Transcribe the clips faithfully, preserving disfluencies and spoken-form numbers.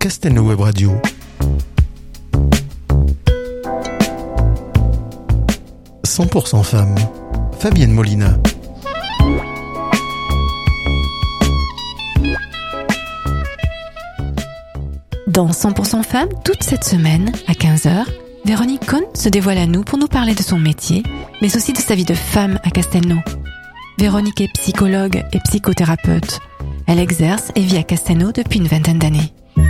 Castelnau Web Radio. cent pour cent femmes. Fabienne Molina. Dans cent pour cent femmes, toute cette semaine, à quinze heures, Véronique Cohn se dévoile à nous pour nous parler de son métier, mais aussi de sa vie de femme à Castelnau. Véronique est psychologue et psychothérapeute. Elle exerce et vit à Castelnau depuis une vingtaine d'années.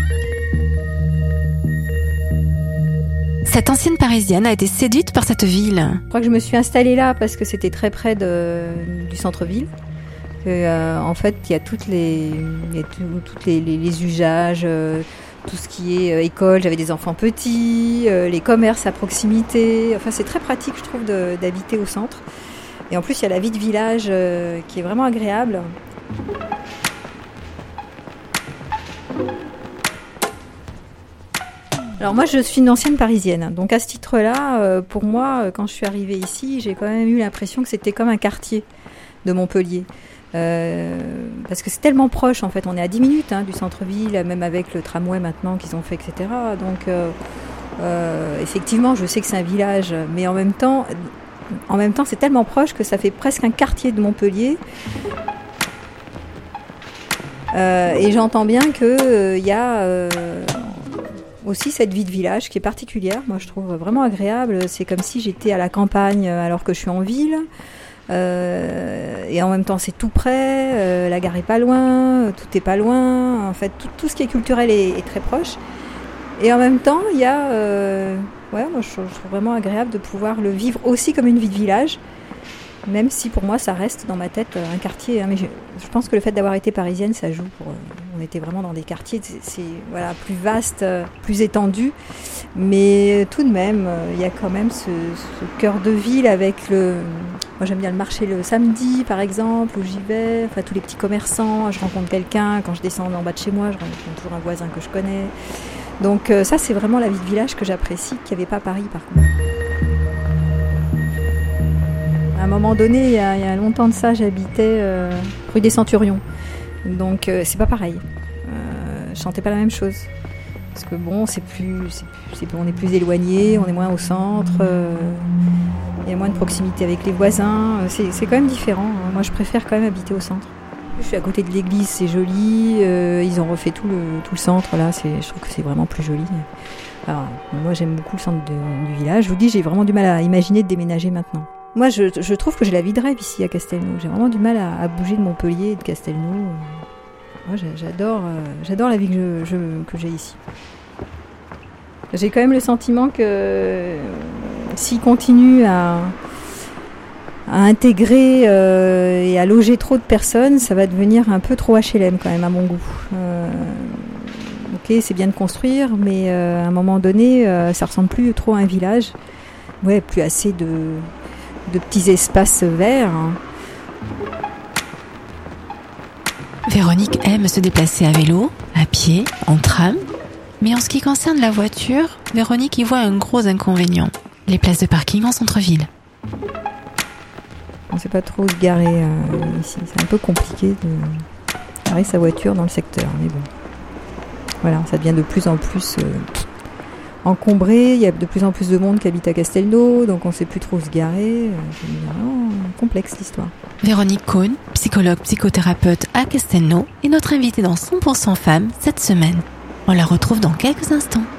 Cette ancienne Parisienne a été séduite par cette ville. Je crois que je me suis installée là parce que c'était très près de, du centre-ville. Que, euh, en fait, il y a toutes les, il y a tout, toutes les, les, les usages, euh, tout ce qui est euh, école. J'avais des enfants petits, euh, les commerces à proximité. Enfin, c'est très pratique, je trouve, de, d'habiter au centre. Et en plus, il y a la vie de village euh, qui est vraiment agréable. Alors moi, je suis une ancienne Parisienne. Donc à ce titre-là, euh, pour moi, quand je suis arrivée ici, j'ai quand même eu l'impression que c'était comme un quartier de Montpellier. Euh, parce que c'est tellement proche, en fait. On est à dix minutes hein, du centre-ville, même avec le tramway maintenant qu'ils ont fait, et cetera. Donc euh, euh, effectivement, je sais que c'est un village, mais en même temps, en même temps, c'est tellement proche que ça fait presque un quartier de Montpellier. Euh, et j'entends bien qu'il euh, y a... Euh, aussi cette vie de village qui est particulière, moi je trouve vraiment agréable. C'est comme si j'étais à la campagne alors que je suis en ville. Euh, et en même temps c'est tout près, euh, la gare est pas loin, tout est pas loin. En fait, tout, tout ce qui est culturel est, est très proche. Et en même temps, il y a... Euh, ouais, moi je, je trouve vraiment agréable de pouvoir le vivre aussi comme une vie de village. Même si pour moi ça reste dans ma tête un quartier. Hein, mais je, je pense que le fait d'avoir été parisienne, ça joue. Pour, on était vraiment dans des quartiers, c'est, c'est voilà, plus vaste, plus étendu. Mais tout de même, il y a quand même ce, ce cœur de ville avec le... Moi j'aime bien le marché le samedi par exemple, où j'y vais. Enfin tous les petits commerçants, je rencontre quelqu'un. Quand je descends en bas de chez moi, je rencontre toujours un voisin que je connais. Donc ça c'est vraiment la vie de village que j'apprécie, qu'il n'y avait pas à Paris par contre. À un moment donné, il y a, il y a longtemps de ça, j'habitais euh, rue des Centurions. Donc euh, c'est pas pareil. Euh, je sentais pas la même chose. Parce que bon, c'est plus, c'est plus, c'est, on est plus éloigné, on est moins au centre. Euh, il y a moins de proximité avec les voisins. C'est, c'est quand même différent. Moi, je préfère quand même habiter au centre. Je suis à côté de l'église, c'est joli. Euh, ils ont refait tout le, tout le centre là. C'est, je trouve que c'est vraiment plus joli. Alors, moi, j'aime beaucoup le centre de, du village. Je vous dis, j'ai vraiment du mal à imaginer de déménager maintenant. Moi, je, je trouve que j'ai la vie de rêve ici à Castelnau. J'ai vraiment du mal à, à bouger de Montpellier et de Castelnau. Moi, j'adore, euh, j'adore la vie que, je, je, que j'ai ici. J'ai quand même le sentiment que euh, s'il continue à, à intégrer euh, et à loger trop de personnes, ça va devenir un peu trop H L M quand même à mon goût. Euh, ok, c'est bien de construire, mais euh, à un moment donné, euh, ça ressemble plus trop à un village. Ouais, plus assez de... de petits espaces verts. Véronique aime se déplacer à vélo, à pied, en tram. Mais en ce qui concerne la voiture, Véronique y voit un gros inconvénient. Les places de parking en centre-ville. On ne sait pas trop se garer euh, ici. C'est un peu compliqué de garer sa voiture dans le secteur. Mais bon, voilà, ça devient de plus en plus... Euh, encombré, il y a de plus en plus de monde qui habite à Castelnau, donc on ne sait plus trop se garer. C'est vraiment complexe l'histoire. Véronique Cohn, psychologue, psychothérapeute à Castelnau, est notre invitée dans cent pour cent femmes cette semaine. On la retrouve dans quelques instants.